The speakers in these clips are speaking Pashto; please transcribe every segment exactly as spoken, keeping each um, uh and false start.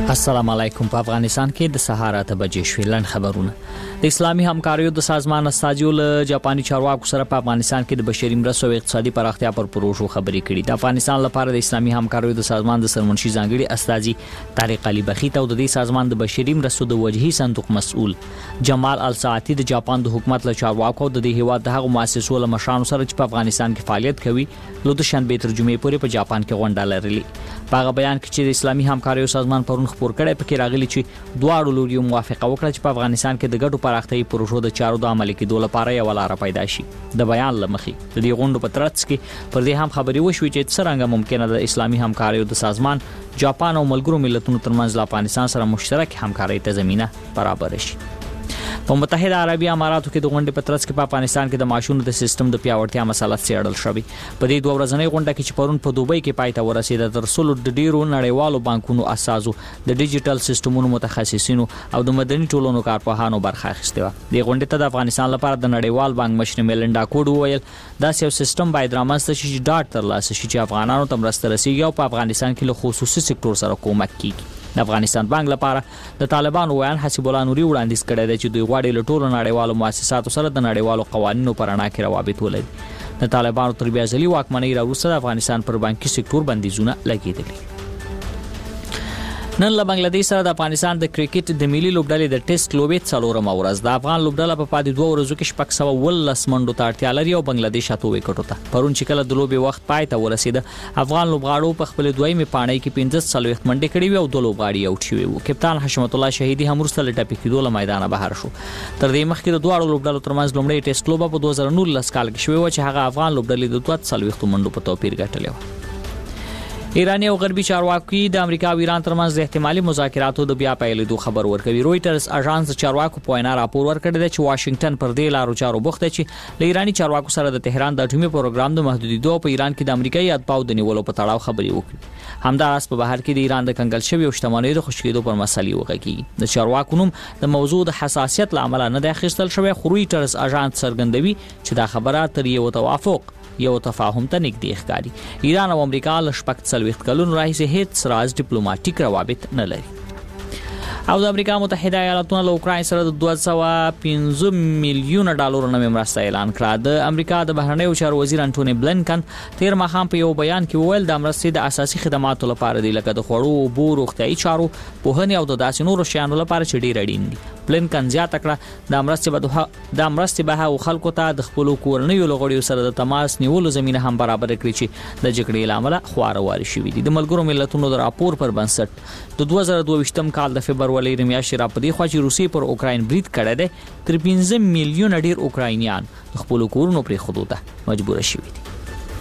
السلام علیکم. په افغانستان کې د سهار اته بجې شویلن خبرونه. د اسلامي همکاریو د سازمان استازیو له جاپاني چارواکو سره په افغانستان کې د بشري مرستو او اقتصادي پراختیا پر پروژو خبرې کړې. د افغانستان لپاره د اسلامي همکاریو د سازمان د سرمنشي ځانګړي استازي طارق علي بخیت او د دې سازمان د بشري مرستو د وجهي صندوق مسؤل جمال الساعتي د جاپان د حکومت له چارواکو د دې هیواد د هغو مؤسسو له مشرانو سره چې په افغانستان کې فعالیت کوي له د شنبې تر جمعې پورې په جاپان کې غونډه لرلې. په هغه بیان کې چې د اسلامي همکاریو سازمان پرون خبر کړی پکې راغلي چې دواړو لوري موافقه وکړه چې په افغانستان کې د ګډو پراختیايي پروژو د چارو د عملي کېدو لپاره یو لار پیدا شي. د بیان لمخې د دې غونډو په ترڅ کې پر دې هم خبرې وشوې چې څرنګه ممکنه د اسلامي همکاریو د سازمان جاپان او ملګرو ملتونو ترمنځ له افغانستان سره مشترک همکارۍ ته زمينه برابر شي. په متحده عربي اماراتو کې د غونډې په ترڅ کې په افغانستان کې د معاشونو د سیستم د پیاوړتیا مسله څېړل شوې. په دې دوه ورځنۍ غونډه کې چې پرون په دوبۍ کې پای ته ورسېده تر څو د ډیرو نړیوالو بانکونو اساسو د ډیجیټل سیستمونو متخصصینو او د مدني ټولنو کارپوهانو برخه اخیسته و. د غونډې ته د افغانستان لپاره د نړیوال بانک مشر میلنډا کوډ وویل دا یو سیستم باید رامنځته شي چې ډاټ ترلاسه شي چې افغانانو ته مرسته رسیږي او په افغانستان کې له خصوصي سکتور سره کومک کیږي. د افغانستان بانک لپاره د طالبانو ویان حسیب الله نوري وړاندیز کړی دی چې دوی غواړي له ټولو نړیوالو مؤسساتو سره د نړیوالو قوانینو پر رڼا کې روابط ولري. د طالبانو تر بیا ځلي واکمنۍ راوروسته د افغانستان پر بانکي سکتور بندیزونه لګېدلي. نن له بنگلاديش سره د افغانستان د کرکټ د ملي لوبډلې د ټیسټ لوبې څلورمه ورځ د افغان لوبډله په پاتې دوه ورځو کې شپږ سوه ولس منډو ته اړتیا لري او بنگلاديش اته وکټو ته. پرون چې کله د لوبې وخت پای ته ورسېده افغان لوبغاړو په خپل دویمه پاڼۍ کې پنځه څلوېښت منډې کړې وې او دوه لوبغاړي اوټ شوي وو. کپتان حشمت الله شهیدي هم وروسته له ټپي کېدو له میدانه بهر شو. تر دې مخکې د دواړو لوبډلو ترمنځ لومړی ټیسټ لوبه په دوه زره نولس کال کې شوې وه چې هغه افغان لوبډلې د دوه څلوېښتو منډو په توپیر ګټلې وه. ایرانی او غربي چارواکي د امریکا او ایران ترمنځ د احتمالي مذاکراتو د بیا پیلېدو خبر ورکوي. رويټرز اژانس چارواکو په وینا راپور ورکړی دی چې واشنگټن پر دې لارو چارو بوخت دی چې له ایرانی چارواکو سره د تهران د اټومي پروګرام د محدودیدو په ایران کې د امریکایي اتباعو د نیولو په تړاو خبرې وکړي. همداراز په بهر کې د ایران د کنګل شوی او شتمنۍ د خوشکېدو پر مسلې وغږیږي. د چارواکو نوم د موضوع د حساسیت له امله نه دی اخیستل شوی خو رويټرز اژانس څرګندوي چې دا خبره تر یو توافق یو تفاهم ته نږدې ښکاري. ایران او امریکا له شپږ څلوېښت کلونو راهیسې هیڅ راز ډیپلوماټیک روابط نه لري. او د امریکا متحده ایالاتونو له اوکراین سره د دوه سوه پنځه میلیونه ډالرو نوې مرسته اعلان کړه. د امریکا د بهرنیو چارو وزیر انټونی بلنکن تیر ماښام په یو بیان کې وویل د مرستې د اساسي خدماتو لپاره دی لکه د خوړو، اوبو، روغتیايي چارو، پوهنې او د داسې نورو شیانو لپاره چې ډېر اړین دي. بلنکن زیاته کړه د مرستې به د مرستې به هغو خلکو ته د خپلو کورنیو له غړیو سره د تماس نیولو زمینه هم برابر کړي چې د جګړې له امله خواره شوي دي. د ملګرو ملتونو د راپور پر بنسټ د دوه زره دوه ویشتم کال د فبرورۍ د میاشتې راپدې خوا چې روسیې پر اوکراین برید کړی دی تر پنځه میلیونه ډېر اوکراینیان د خپلو کورونو پرېښودو ته مجبوره شوي دي.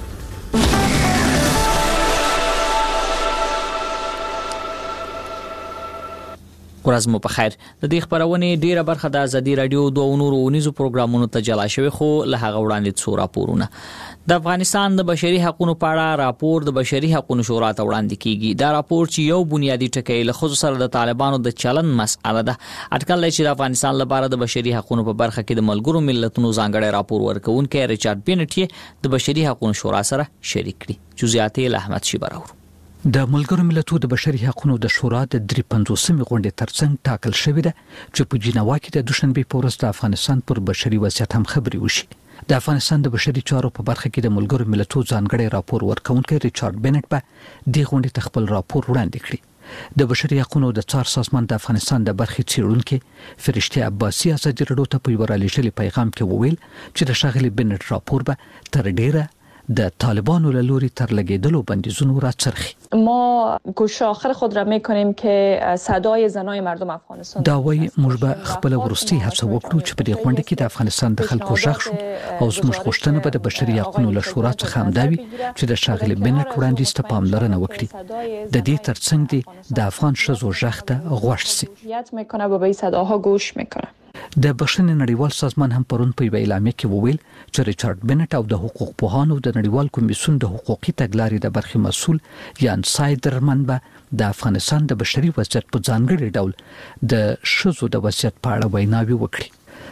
ورځ مو په خیر. د دې خبرونې ډیره برخه د ازادي رادیو دوه نورو ونیزو پروګرامونو ته جلا شوی خو له هغه وړاندې څو راپورونه. د افغانستان د بشري حقوقو په اړه راپور د بشري حقوقو شورا ته وړاندې کیږي. دا راپور چې یو بنیادی ټکی له خصوص سره د طالبانو د چلن مسأله ده. اټکل لري چې د افغانستان لپاره د بشري حقوقو په برخه کې د ملګرو ملتونو ځانګړی راپور ورکوونکی ریچارډ بینټ د بشري حقوقو شورا سره شریک کړي. جزئیات له احمد شي براور. د ملګرو ملتونو د بشري حقوقو د شورا د درې پنځوسمې غونډې ترڅنګ ټاکل شوې ده چې په جنیوا کې د دوشنبه په ورځ د افغانستان پر بشري وضعیت هم خبرې وشي. د افغانستان د بشري چارو په برخه کې د ملګرو ملتونو ځانګړی راپور ورکوونکی ریچارډ بینټ به د غونډې ته خپل راپور وړاندې کړي. د بشري حقوقو د څار سازمان د افغانستان د برخې څېړونکي فرشته عباسي ازادي رادیو ته په یو رالیږلي پیغام کې وویل چې د ښاغلي بینټ راپور به تر ډیره د طالبانو له لوري تر لګیدلو بندیزونو راڅرخي. ما گوش آخر خود را میکنیم که صدای زنای مردم افغانستان دا وایي موږ به خپل ورستي هڅه وکړو چې په دې غونډه کې د افغانستان د خلکو غږ شو او زموږ غوښتنه به د بشري حقوقو له شورا څخه هم دا وي چې د ښاغلي بینټ وړاندیز ته پاملرنه وکړي. د دې ترڅنګ دي د افغان ښځو غږ ته غوږ شي. میکنه به به صداها گوش میکنه. د بشري نړیوال سازمان هم پرون په اعلامیه کې وویل چې ریچارډ بینټ او د حقوق پوهانو د نړیوال کمیسیون د حقوقي تګلارې د برخې مسؤل یان سایدرمن به د افغانستان د بشري وضعیت په ځانګړي ډول د ښځو د وضعیت په اړه ویناوي وکړي.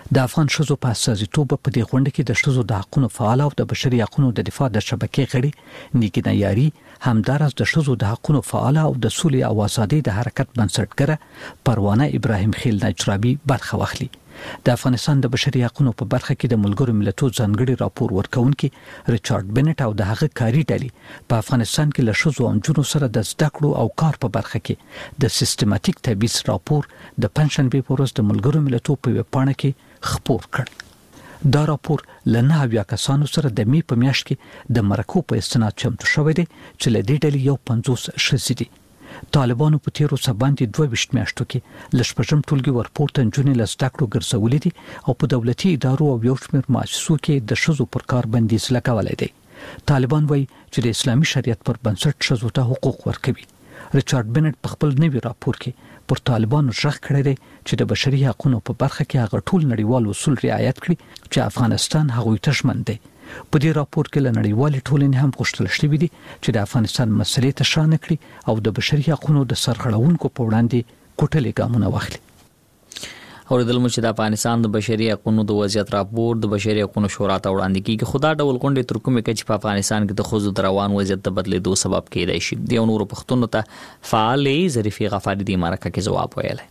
د افغان ښځو په استازیتوب په دې غونډه کې د ښځو د حقوقو فعال او د بشري حقوقو د دفاع د شبکې غړي نیګینا یاري همدارس د ښځو د حقوقو فعال او د سولې او ازادۍ د حرکت بنسټګره پروانه ابراهیم خیل نجرابي برخه واخلي. د افغانستان د بشري حقوقو په برخه کې د ملګرو ملتونو ځانګړي راپور ورکونکي ریچارډ بنټ او د هغه کاري ډلې په افغانستان کې له ښځو او نجونو سره د زده کړو او کار په برخه کې د سیستماتیک تبعیض راپور د پنځشنبه په ورځ د ملګرو ملتونو په ویبپاڼه کې خپور کړ. دا راپور لنه بیا کسانو سره د می په میاشت کې د مرکو په استناد چمتو شوی دی چې له دې ډلې یو پنځوس ښځې دي. طالبانو په تیرو سباندې دوه ویشت میاشتو کې لشپږم ټولګي ورپورته نجونې له زده کړو ګرځولې دي او په دولتي ادارو او یو شمېر مؤسسو کې د ښځو پر کار بندیز لګولی دی. طالبان وایي چې د اسلامي شریعت پر بنسټ ښځو ته حقوق ورکوي. ریچارډ بنټ په خپل نوي راپور کې پر طالبانو ژغ کړی دی چې د بشري حقوقو په برخه کې هغه ټول نړیوال اصول رعایت کړي چې افغانستان هغوی ته ژمن دی. په دې راپور کې له نړیوالې ټولنې هم غوښتل شوی دی چې د افغانستان مسلې ته شانه کړي او د بشري حقوقو د سرغړونکو په وړاندې کوټلې ګامونه واخلي. اوریدل مو چې د افغانستان د بشري حقوقو د وضعیت راپور د بشري حقوقو شورا ته وړاندې کیږي. خدا ډول غونډې تر کومه کې چې په افغانستان کې د خزو د روان وضعیت د بدلېدو سبب کېدای شي. د نورو پښتون ته فعالې ظریفي غفاری د مرکه کې جواب ویلی.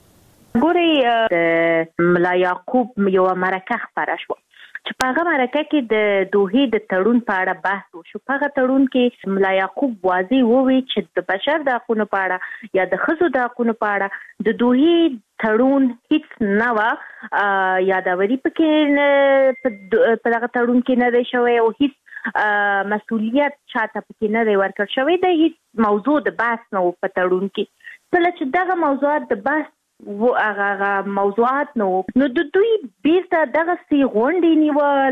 ګوري ملا یعقوب یو مرکه خبره شو چې په هغه مرکه کې د دوحې د تړون په اړه بحث وشو. په هغه تړون کې ملا یعقوب واضح وویل چې د بشر د حقوقو په اړه یا د ښځو د حقوقو په اړه د دوحې تړون هیڅ نه و یادوري پکې په هغه تړون کې نه دی شوی او هیڅ مسؤلیت چاته پکې نه دی ورکړل شوی. د هیڅ موضوع د بحث نه و په تړون کې. کله چې دغه موضوعات د بحث و هغه موضوعات نو نو د دوی بیرته دغه سی غونډې نیول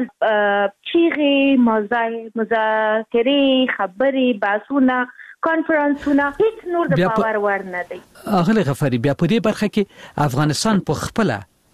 چیغې مذاکرې خبرې بحثونه کانفرنسونه هیڅ نور د باور ور نه دی. اغلی غفاری بیا په دې برخه کې افغانستان په خپل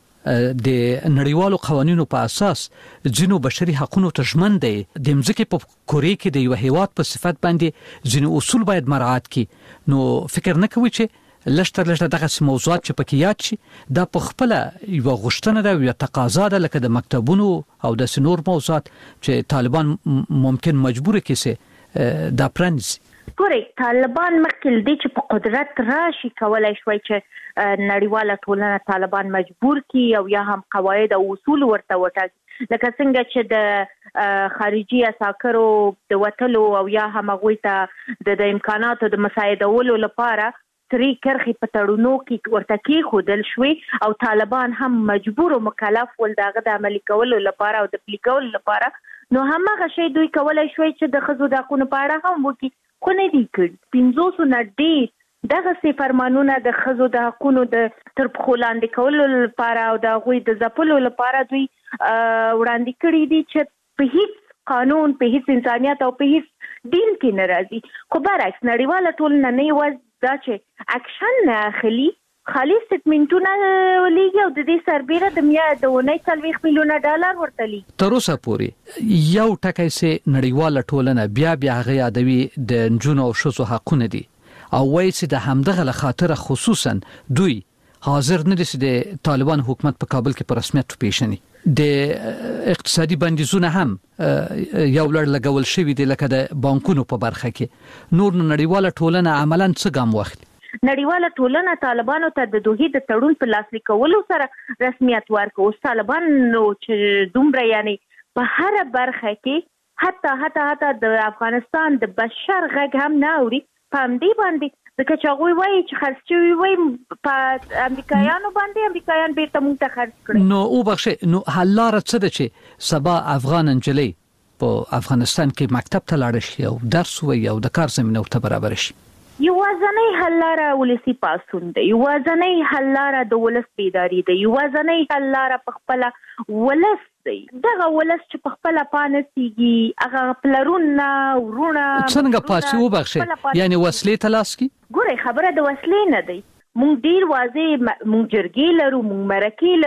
د نړیوالو قوانینو په اساس ځینو بشري حقوقو ته ژمن دی. د مځکې په کورې کې د یو هیواد په صفت باندې ځینو اصول باید مراعات کړي. نو فکر نه کوي چې لشتر لشتر دغه موضوعات چې پکې یاد شي دا په خپل یو غوښتنه ده یا تقاضا ده لکه د مکتبونو او د سنور موضوعات چې طالبان ممکن مجبور کړي دا پرنس. ګوري طالبان مخکې دې چې په قدرت راشي کولای شوی چې نړیواله ټولنه طالبان مجبور کړي او یا هم قواعد او اصول ورته وټاکي لکه څنګه چې د خارجي اساکرو د وټلو او یا هم هغوی ته د امکاناتو د مساعدولو لپاره تری کرخي په تړونو کې ورته کې خودل شوي او طالبان هم مجبور او مکلف ول داغه د عملي کولو لپاره او د پلي کولو لپاره. نو همغه شی دوی کولای شوی چې د خزو د حقوقو په اړه هم وکړي خو نه دی کړ. پنځوس نه ډېر دغه سي فرمانونه د خزو د حقوقو د تر پخو لاندې کولو لپاره او د غوي د ځپلو لپاره دوی وړاندې کړی دي چې په هیڅ قانون په هیڅ انسانيت او په هیڅ دین کې ناراضي. خو برعکس نړیواله ټولنه نه یوازې دا چې اکشن نه اخلي خالي سټمنټونه ولېږي او د دې سربېره د میا د ونې څلوېښت میلیونه ډالر ورته لېږي. تر اوسه پورې یو ټکی سي نړیواله ټولنه بیا بیا هغه یادوي د نجونو او ښځو حقونه دي او وایي چې د همدغه له خاطر خصوصا دوی حاضر نه دي چې د طالبان حکومت په کابل کې په رسمیت وپیژني. د اقتصادي بندیزونه هم یو لړ لګول شوی دی لکه د بانکونو په برخه کې. نور نړیواله ټولنه عملاً څه ګام واخلي؟ نړیواله ټولنه طالبانو ته د دوحې د تړون په لاسلیک کولو سره رسمیت ورکړ. اوس طالبان نو چې دومره یعنی په هر برخه کې حتی حتی حتی د افغانستان د بشر غږ هم نه اوري په همدې باندې ځکه چې هغوی وایي چې خرڅ شوي وایي په امریکایانو باندې امریکایان بیرته موږ ته خرڅ کړي. نو وبخښئ نو حل لاره څه ده چې سبا افغان نجلۍ په افغانستان کې مکتب ته لاړ شي او درس ووایي او د کار زمینه ورته برابر شي؟ یوازنۍ حل لاره ولسي پاڅون دی. یوازنۍ حل لاره د ولس بیداری دی. یوازنۍ حل لاره په خپله ولس دی. دغه ولس چې په خپله پانسیږي هغه پلرونه ورونه څنګه پاسي وبخښئ یعنی وسلې ته لاس کی؟ ګورئ خبره د وسلې نه دی. مونږ ډیر واضح مونږ جرګې لرو مونږ مرکې لرو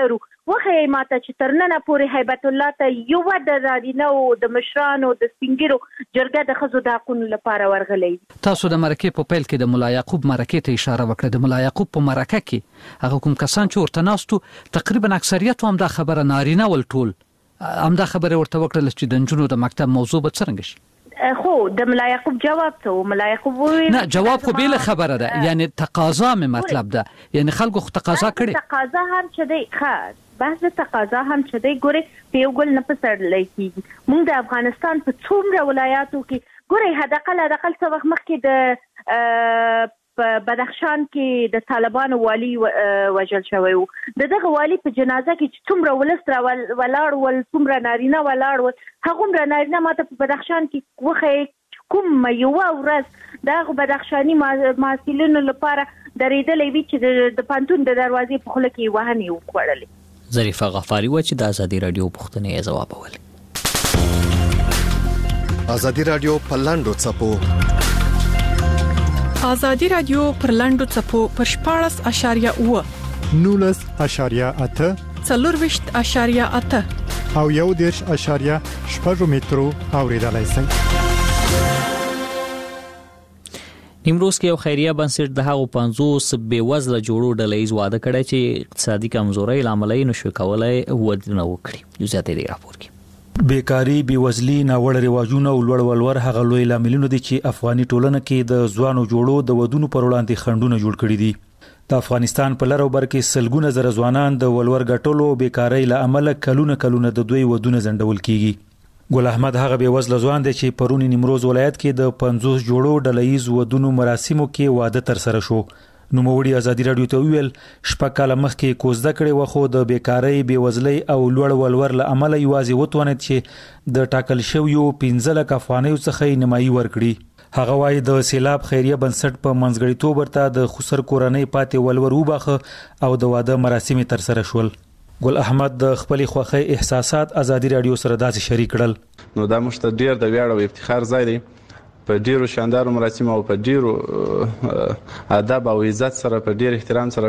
وخه ماته چې ترننه پورې هیبت الله ته یو د رادینو د مشرانو د سپینګرو جرګه د خزو د حقوقو لپاره ورغلې. تاسو د مرکه په پیل کې د مولا یعقوب مرکه ته اشاره وکړه. د مولا یعقوب په مرکه کې هغه کوم کسان چې ورته ناستو تقریبا اکثریت هم دا خبره نارینه ول ټول هم دا خبره ورته وکړه چې د نجونو د مکتب موضوع به څنګه شي. خو د مولا یعقوب جواب ته مولا یعقوب وویل نه جواب خو بیل خبره ده یعنی تقاضا مې مطلب ده یعنی خلکو خو تقاضا کړي تقاضا هم چې دی خاص بحث تقاضا هم چې دی ګوري په یو ګل نه پسړلای کیږي. موږ د افغانستان په څومره ولایاتو کې ګوري حداقل حداقل څو وخت مخکې د په بدخشان کې د طالبانو والی وژل شوی وو. د دغه والی په جنازه کې چې څومره ولستر ولاړ ول څومره نارینه ولاړ ول هغه نارینه ماته په بدخشان کې وخه کوم یو ورځ دغه بدخشاني ماسلینو لپاره درېدلې وی چې د پانتون د دروازې په خله کې وهنی وکړلې. ظریفه غفاری و چې د ازادي رادیو پښتنې جواب ول. ازادي رادیو په لاندو چپو ازادي رادیو پر لاندو چپو پر شپاړس اشاریه اوه نولس اشاریه اته څلورویشت اشاریه اته او یو دیرش اشاریه شپږ مترو اوریدلای شئ. نیمروز کې یو خیریه بنسټ د هغو پنځوس بې وزله جوړو ډلهییز واده کړی چې اقتصادي کمزورۍ له امله یې نشو کولی ودونه وکړي. جزئیات یې راپور کې. بیکاری، بیوزلی، ناوړه رواجونه او لوړ ولور هغه لوی لاملونه دي چې افغاني ټولنه کې د ځوانو جوړو د ودونو پر وړاندې خنډونه جوړ کړي دي. د افغانستان په لر او بر کې سلګونه زره ځوانان د ولور ګټلو او بیکاری له امله کلونه کلونه د دوی ودونه ځنډول کیږي. ګل احمد هغه بیوزله ځوان دی چې پرون نیمروز ولایت کې د پنځوس جوړو ډلهییز ودونو مراسمو کې واده تر سره شو. نوموړي ازادي رادیو ته ویل شپږ کاله مخکې کوزده کړې و خو د بیکاری، بیوزلۍ او لوړ ولور له امله یوازې وتوانید چې د ټاکل شویو پنځه لک افغانیو څخه یې نیمایي ورکړي. هغه وایي د سیلاب خیریه بنسټ په منځګړیتوب ورته د خسر کورنۍ پاتې ولور وباخه او د واده مراسم تر سره شول. ګل احمد د خپل خوخي احساسات ازادي رادیو سره داسې شریک کړل. نو دا مشت ډیر د ویاړ او افتخار ځای دی په ډیرو شاندارو مراسم او په ډیرو ادب او عزت سره په ډیر احترام سره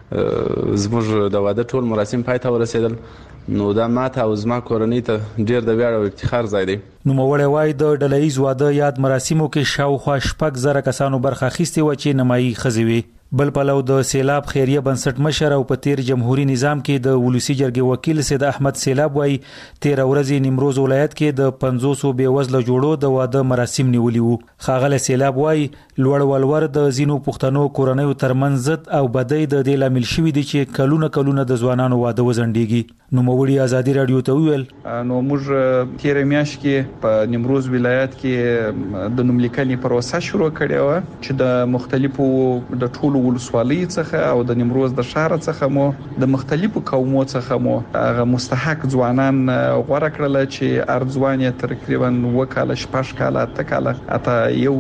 زموږ د واده ټول مراسم پای ته ورسېدل. نو دا ماته او زما کورنۍ ته ډیر د ویاړ او افتخار ځای دی. نو موړی وای د ډلهییز واده یاد مراسمو کې شاوخوا شپږ زره کسانو برخه اخیستې و چې نمایي ښځې وي. بل پلو د سیلاب خیریه بنسټ مشر او په تیر جمهوریت نظام کې د ولسی جرګې وکیل سید احمد سیلاب وای تیر ورځې نیمروز ولایت کې د پنځوس بې وزله جوړو د واده مراسم نیولي وو. خاغله سیلاب وای لوړ ولور د زینو پښتنو کورنیو ترمنځ ضد او بدی د دې لامل شوی دی چې کلونه کلونه د ځوانانو واده وزندېږي. نو موړي ازادي رادیو ته ویل نو موږ تیر میاش کې په نیمروز ولایت کې د نوملیکنې پروسه شروع کړې و چې د مختلفو د ټولو ولسوالۍ څخه او د نیمروز د شهر څخه مو د مختلفو قومو څخه مو هغه مستحق ځوانان غوړه کړل چې ارزوان یې تقریبا وکاله شپږ کاله اته کاله اته یو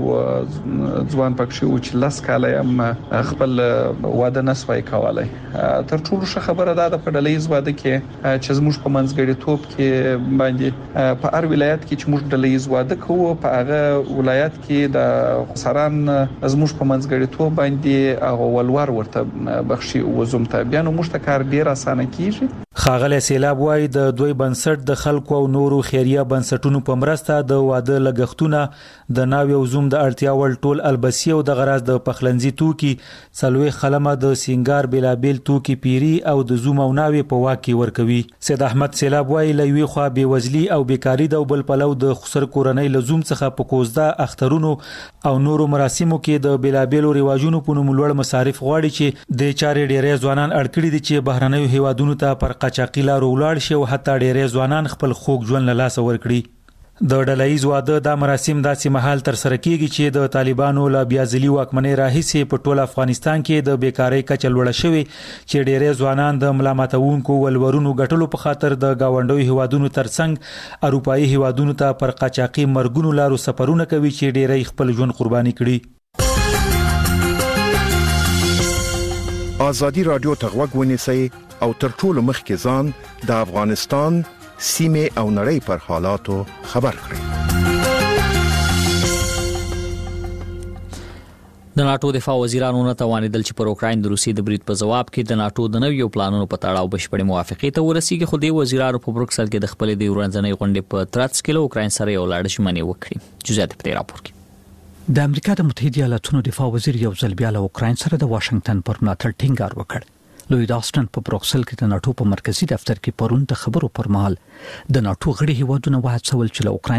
ځوان پکښې و چې لاس کاله هم خپل واده نسوي کولای. تر ټولو ښه خبره ده د پډلېز واده کې چې زموږ په منځګړیتوب کې باندې په هر ولایت کې چې موږ ډلېز واده کوو په هغه ولایت کې د سران زموږ په منځګړیتوب باندې هغه ولور ورته بخشي وزوم ته بیا نو موږ ته کار ډیر اسانه کیږي. خاغله سیلاب وای د دوی بنسټ د خلکو او نورو خیریه بنسټونو په مرسته د واده لګښتونه د ناوی او زوم د اړتیا ول ټول البسی او د غراز د پخلنځي توکي سلوي خلمه د سینګار بلابل توکي پیری او د زوم او ناوی په واکي ورکوي. سید احمد سیلاب وای لوي خو به وزلی او بیکاری د بل پلو د خسر کورنۍ لزوم څخه په کوزده اخترونو او نورو مراسمو کې د بلابل رواجونو په نوم لوړ مصارف غواړي چې د چارې ډېرې ځوانان اړکړي دي چې بهرنیو هیوادونو ته پر قاچاقي لارو ولاړ شي او حتی ډېرې ځوانان خپل خوږ ژوند له لاسه ورکړي. د ډلهییز واده د مراسم داسې مهال تر سره کیږي چې د طالبانو له بیازلي واکمنۍ راهیسې په ټول افغانستان کې د بیکاری کچه لوړه شوې چې ډېرې ځوانان د ملامتونکو ولورونو ګټلو په خاطر د گاونډیو هیوادونو ترڅنګ اروپایي هیوادونو ته پر قاچاقي مرګونو لارو سفرونه کوي چې ډېرې خپل ژوند قرباني کړي. ازادي رادیو ته غوږ ونیسئ او تر ټولو مخکې ځان د افغانستان سیمه او نړۍ پر حالاتو خبر کړئ. د ناتو دفاع وزیرانو نه توانیدل چې پر اوکراین د روسي د برید په جواب کې د ناتو د نویو پلانونو په تړاو بشپړې موافقې ته ورسیږي، خو د وزیرانو په بروکسل کې د خپل د ورځنۍ غونډې په ترڅ کې له اوکراین سره یو لاړ ژمنې وکړي. جزئیات په دې راپور کې. د امریکا د متحده ایالاتونو دفاع وزیر یو ځل بیا له اوکراین سره د واشنگټن پر ملاتړ ټینګار وکړ. لوی داستن په بروکسل کې د ناتو په مرکزی دفتر کې پرون د خبرو پر مهال د ناتو غړي هیوادونو وهڅول چې له اوکراین